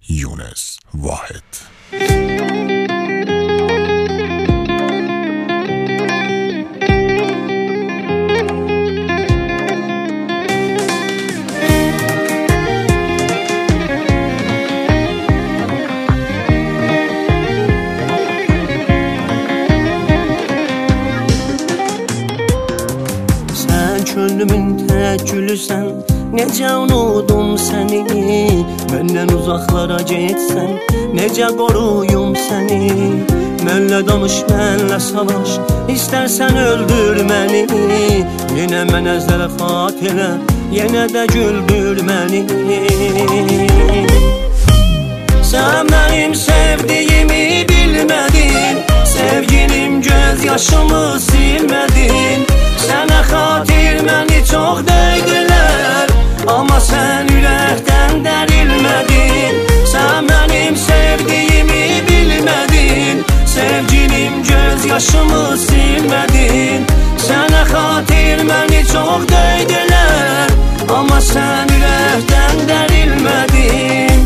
Yunus Vahid. Könlümün təkülüsən, necə unudum səni. Məndən uzaqlara getsən, necə qoruyum səni. Mənlə danış, mənlə savaş, İstərsən öldür məni. Yenə mənə zərafat elə, yenə də güldür məni. Sən mənim sevdiyimi bilmədin, sevgilim göz yaşımı silmədin. Sənə xatir məni çox döydülər, amma sən ürəkdən dərilmədin. Sən mənim sevdiyimi bilmədin, sevgilim göz yaşımı silmədin. Sənə xatir məni çox döydülər, amma sən ürəkdən dərilmədin.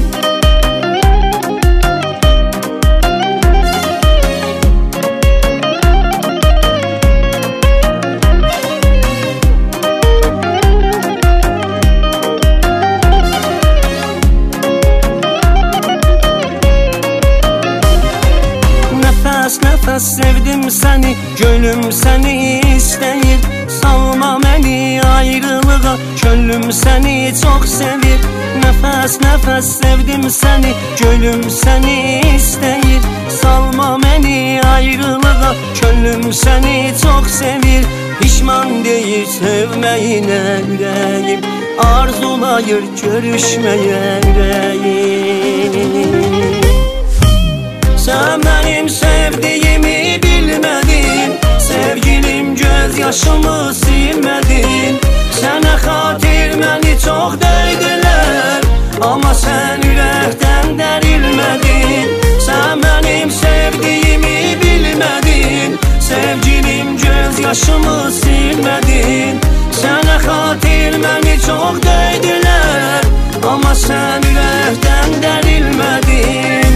Nəfəs sevdim səni, gönlüm səni istəyir. Salma məni ayrılığa, könlüm səni çox sevir. Nəfəs sevdim səni, gönlüm səni istəyir. Salma məni ayrılığa, könlüm səni çox sevir. Pişman deyil sevməyinə ürəyim, arzulayır görüşməyə ürəyim. Sən mənim sevdiyimi bilmədin, sevgilim göz yaşımı silmədin. Sənə xatir məni çox döydülər, amma sən ürəkdən dərilmədin. Sən mənim sevdiyimi bilmədin, sevgilim göz yaşımı silmədin. Sənə xatir məni çox döydülər, amma sən ürəkdən dərilmədin.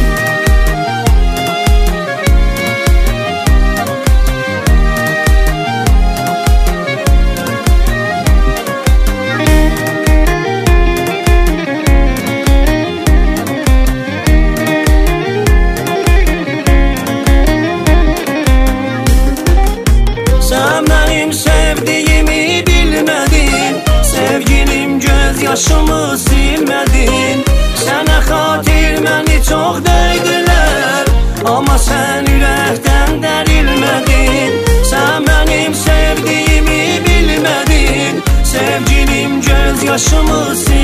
Sevdiyimi bilmədin, sevgilim göz yaşımı silmədin. Sənə xatir məni çox döydülər, amma sən ürəkdən dərilmədin. Sən mənim sevdiyimi bilmədin, sevgilim göz yaşımı silmədin.